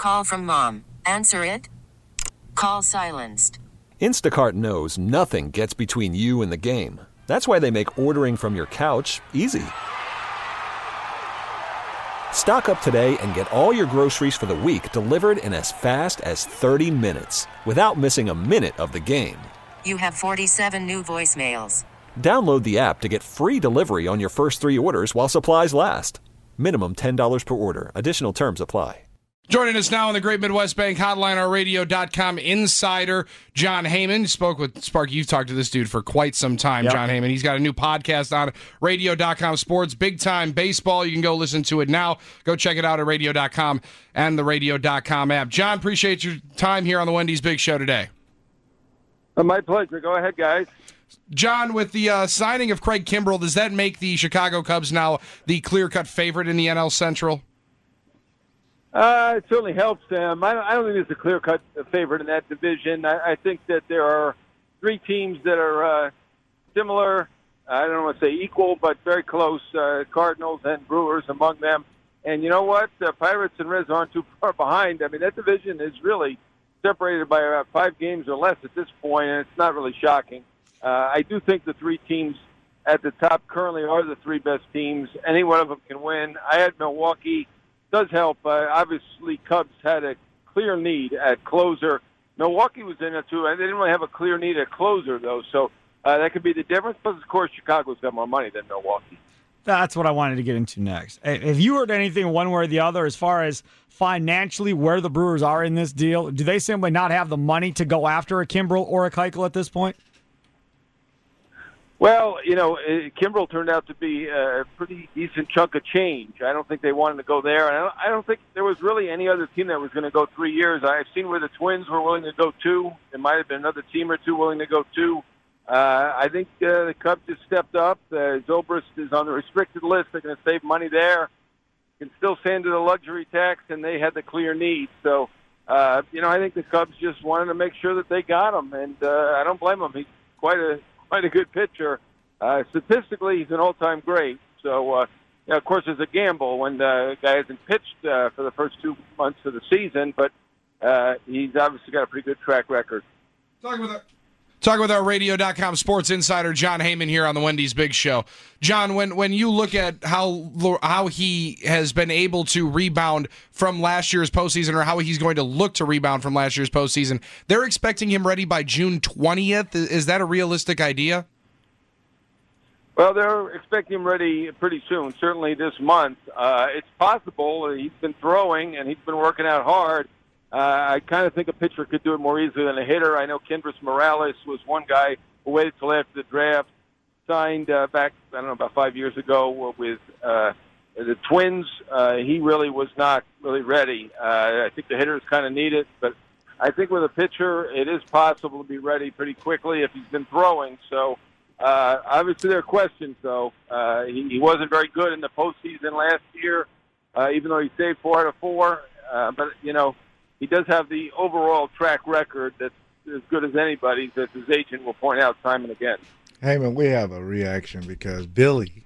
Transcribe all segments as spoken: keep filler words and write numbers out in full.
call from mom. Answer it. Call silenced. Instacart knows nothing gets between you and the game. That's why they make ordering from your couch easy. Stock up today and get all your groceries for the week delivered in as fast as thirty minutes without missing a minute of the game. You have forty-seven new voicemails. Download the app to get free delivery on your first three orders while supplies last. Minimum ten dollars per order. Additional terms apply. Joining us now on the Great Midwest Bank Hotline, our radio dot com insider, Jon Heyman. You spoke with Sparky. You've talked to this dude for quite some time, yep. Jon Heyman. He's got a new podcast on radio dot com Sports, Big Time Baseball. You can go listen to it now. Go check it out at radio dot com and the radio dot com app. Jon, appreciate your time here on the Wendy's Big Show today. Uh, my pleasure. Go ahead, guys. Jon, with the uh, signing of Craig Kimbrel, does that make the Chicago Cubs now the clear-cut favorite in the N L Central? Uh, it certainly helps them. I, I don't think there's a clear-cut favorite in that division. I, I think that there are three teams that are uh, similar. I don't want to say equal, but very close. Uh, Cardinals and Brewers among them. And you know what? The Pirates and Reds aren't too far behind. I mean, that division is really separated by about five games or less at this point, and it's not really shocking. Uh, I do think the three teams at the top currently are the three best teams. Any one of them can win. I had Milwaukee. Does help. Uh, obviously, Cubs had a clear need at closer. Milwaukee was in it, too. They didn't really have a clear need at closer, though, so uh, that could be the difference. But, of course, Chicago's got more money than Milwaukee. That's what I wanted to get into next. Have you heard anything one way or the other as far as financially where the Brewers are in this deal? Do they simply not have the money to go after a Kimbrel or a Keuchel at this point? Well, you know, Kimbrel turned out to be a pretty decent chunk of change. I don't think they wanted to go there. And I don't, I don't think there was really any other team that was going to go three years. I've seen where the Twins were willing to go two. There might have been another team or two willing to go two. Uh, I think uh, the Cubs just stepped up. Uh, Zobrist is on the restricted list. They're going to save money there. Can still send to the luxury tax, and they had the clear need. So, uh, you know, I think the Cubs just wanted to make sure that they got him, and uh, I don't blame him. He's quite a quite a good pitcher. Uh, statistically, he's an all-time great. So, uh, you know, of course, it's a gamble when the guy hasn't pitched uh, for the first two months of the season, but uh, he's obviously got a pretty good track record. Talking with our, talking with our radio dot com sports insider, Jon Heyman, here on the Wendy's Big Show. Jon, when, when you look at how how he has been able to rebound from last year's postseason, or how he's going to look to rebound from last year's postseason, they're expecting him ready by June twentieth. Is that a realistic idea? Well, they're expecting him ready pretty soon, certainly this month. Uh, it's possible. He's been throwing, and he's been working out hard. Uh, I kind of think a pitcher could do it more easily than a hitter. I know Kendrys Morales was one guy who waited till after the draft, signed uh, back, I don't know, about five years ago with uh, the Twins. Uh, he really was not really ready. Uh, I think the hitters kind of need it, but I think with a pitcher, it is possible to be ready pretty quickly if he's been throwing. So, Uh, obviously, there are questions, though. Uh, he, he wasn't very good in the postseason last year, uh, even though he saved four out of four. Uh, but, you know, he does have the overall track record that's as good as anybody's, as his agent will point out time and again. Heyman, we have a reaction because Billy,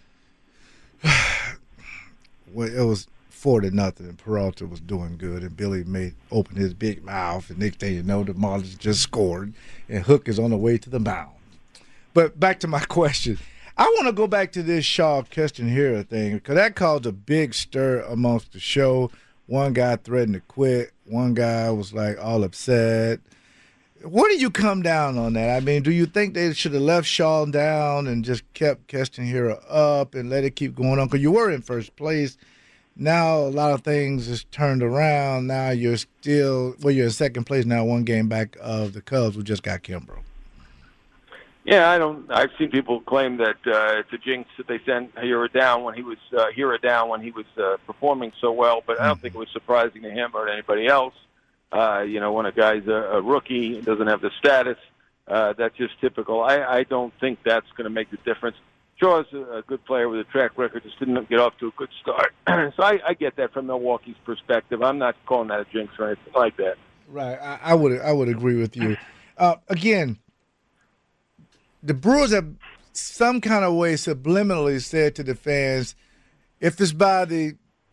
well, it was four to nothing, and Peralta was doing good, and Billy made open his big mouth, and next thing you know, the Marlins just scored, and Hook is on the way to the mound. But back to my question. I want to go back to this Shaw Keston-Hiura thing because that caused a big stir amongst the show. One guy threatened to quit. One guy was, like, all upset. Where do you come down on that? I mean, do you think they should have left Shaw down and just kept Keston-Hiura up and let it keep going on? Because you were in first place. Now a lot of things is turned around. Now you're still – well, you're in second place now, one game back of the Cubs who just got Kimbrel. Yeah, I don't. I've seen people claim that uh, it's a jinx that they sent Hiura down when he was uh, Hiura down when he was uh, performing so well. But I don't think it was surprising to him or to anybody else. Uh, you know, when a guy's a, a rookie and doesn't have the status, uh, that's just typical. I, I don't think that's going to make the difference. Shaw's a, a good player with a track record, just didn't get off to a good start. so I, I get that from Milwaukee's perspective. I'm not calling that a jinx or anything like that. Right, I, I would I would agree with you. Uh, again. The Brewers have some kind of way subliminally said to the fans, if it's by the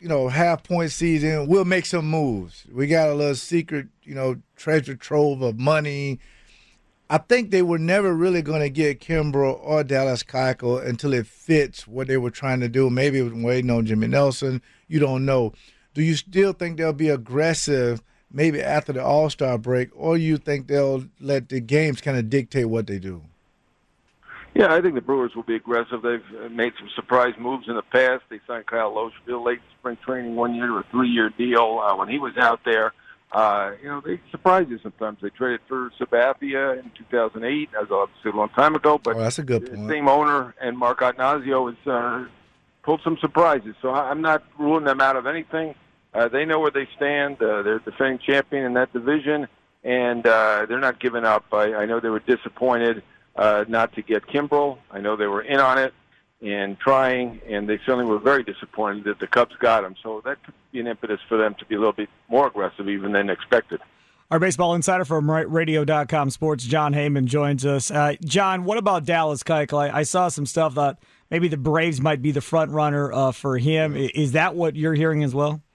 you know, half-point season, we'll make some moves. We got a little secret, you know, treasure trove of money. I think they were never really going to get Kimbrel or Dallas Keuchel until it fits what they were trying to do. Maybe it was waiting on Jimmy Nelson. You don't know. Do you still think they'll be aggressive maybe after the All-Star break, or you think they'll let the games kind of dictate what they do? Yeah, I think the Brewers will be aggressive. They've made some surprise moves in the past. They signed Kyle Loeschfield late in spring training one year to a three-year deal uh, when he was out there. Uh, you know, they surprise you sometimes. They traded for Sabathia in two thousand eight, as obviously a long time ago. But oh, that's a good point. The same owner and Mark Attanasio has uh, pulled some surprises. So I'm not ruling them out of anything. Uh, they know where they stand. Uh, they're defending champion in that division, and uh, they're not giving up. I, I know they were disappointed uh, not to get Kimbrel. I know they were in on it and trying, and they certainly were very disappointed that the Cubs got him. So that could be an impetus for them to be a little bit more aggressive even than expected. Our baseball insider from radio dot com Sports, Jon Heyman, joins us. Uh, John, what about Dallas Keuchel? I, I saw some stuff that maybe the Braves might be the front runner uh, for him. Is that what you're hearing as well?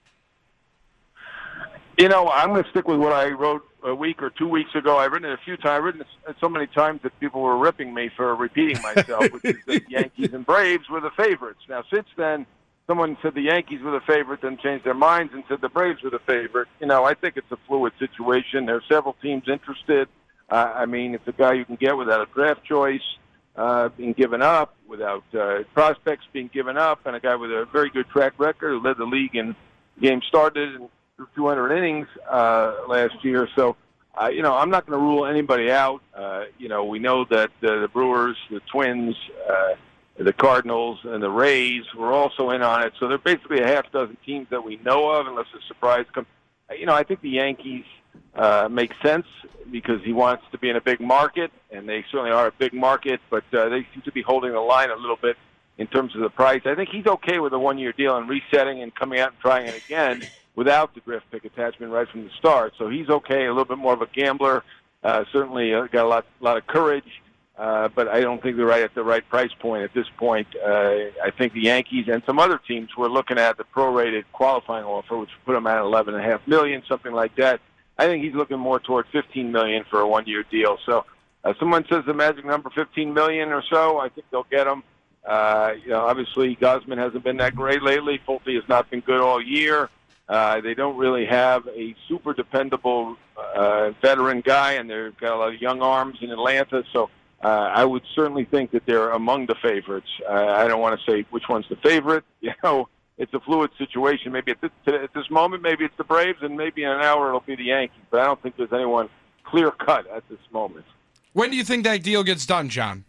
You know, I'm going to stick with what I wrote a week or two weeks ago. I've written it a few times. I've written it so many times that people were ripping me for repeating myself, which is that Yankees and Braves were the favorites. Now, since then, someone said the Yankees were the favorite, then changed their minds and said the Braves were the favorite. You know, I think it's a fluid situation. There are several teams interested. Uh, I mean, it's a guy you can get without a draft choice uh, being given up, without uh, prospects being given up, and a guy with a very good track record who led the league in games started and two hundred innings uh, last year. So, uh, you know, I'm not going to rule anybody out. Uh, you know, we know that uh, the Brewers, the Twins, uh, the Cardinals, and the Rays were also in on it. So they're basically a half dozen teams that we know of, unless a surprise comes. You know, I think the Yankees uh, make sense because he wants to be in a big market, and they certainly are a big market, but uh, they seem to be holding the line a little bit in terms of the price. I think he's okay with a one-year deal and resetting and coming out and trying it again without the draft pick attachment right from the start. So he's okay, a little bit more of a gambler, uh, certainly uh, got a lot, lot of courage, uh, but I don't think they're right at the right price point at this point. Uh, I think the Yankees and some other teams were looking at the prorated qualifying offer, which put him at eleven point five million dollars, something like that. I think he's looking more toward fifteen million dollars for a one-year deal. So uh, someone says the magic number fifteen million dollars or so, I think they'll get him. Uh, you know, obviously, Gausman hasn't been that great lately. Pulte has not been good all year. Uh, they don't really have a super dependable uh, veteran guy, and they've got a lot of young arms in Atlanta. So uh, I would certainly think that they're among the favorites. Uh, I don't want to say which one's the favorite. You know, it's a fluid situation. Maybe at this, at this moment, maybe it's the Braves, and maybe in an hour it'll be the Yankees. But I don't think there's anyone clear-cut at this moment. When do you think that deal gets done, John?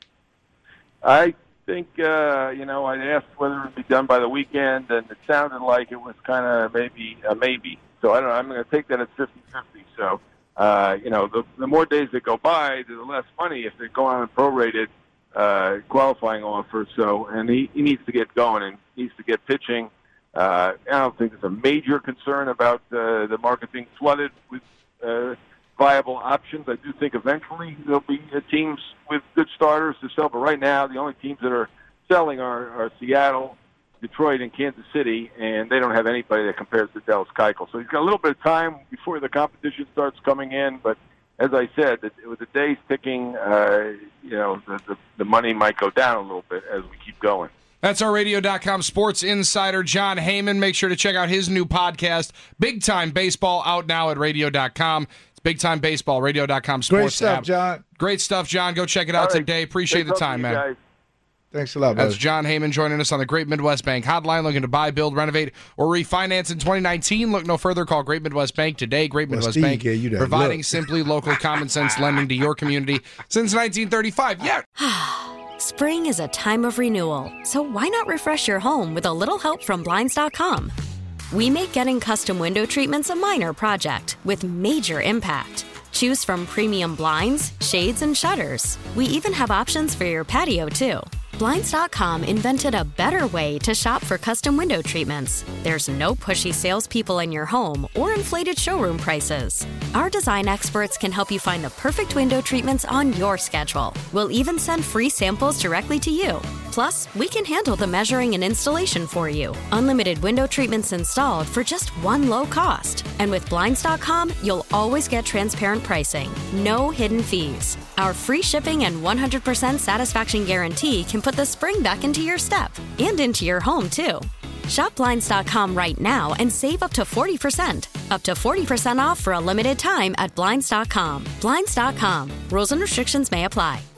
I think, uh, you know, I asked whether it would be done by the weekend, and it sounded like it was kind of maybe a maybe. So I don't know. I'm going to take that as fifty-fifty. So, uh, you know, the, the more days that go by, the less money if they go on a prorated uh, qualifying offer. So, and he, he needs to get going and needs to get pitching. Uh, I don't think there's a major concern about uh, the market being flooded with uh, viable options. I do think eventually there'll be uh, teams with good starters to sell, but right now the only teams that are selling are, are Seattle, Detroit, and Kansas City, and they don't have anybody that compares to Dallas Keuchel. So he's got a little bit of time before the competition starts coming in, but as I said, with the days ticking, uh, you know, the, the, the money might go down a little bit as we keep going. That's our radio dot com sports insider, Jon Heyman. Make sure to check out his new podcast, Big Time Baseball, out now at radio dot com. It's Big Time Baseball, radio dot com sports Great stuff, app. John. Great stuff, John. Go check it out right. today. Appreciate Great the time, man. guys. Thanks a lot, That's brother. Jon Heyman joining us on the Great Midwest Bank Hotline. Looking to buy, build, renovate, or refinance in twenty nineteen? Look no further. Call Great Midwest Bank today. Great Well, Midwest Steve Bank, gave you that providing look. simply local common sense lending to your community since nineteen thirty-five. Yeah. Spring is a time of renewal, so why not refresh your home with a little help from Blinds dot com? We make getting custom window treatments a minor project with major impact. Choose from premium blinds, shades, and shutters. We even have options for your patio, too. Blinds dot com invented a better way to shop for custom window treatments. There's no pushy salespeople in your home or inflated showroom prices. Our design experts can help you find the perfect window treatments on your schedule. We'll even send free samples directly to you. Plus, we can handle the measuring and installation for you. Unlimited window treatments installed for just one low cost. And with Blinds dot com, you'll always get transparent pricing. No hidden fees. Our free shipping and one hundred percent satisfaction guarantee can put the spring back into your step and into your home, too. Shop Blinds dot com right now and save up to forty percent. Up to forty percent off for a limited time at Blinds dot com. Blinds dot com. Rules and restrictions may apply.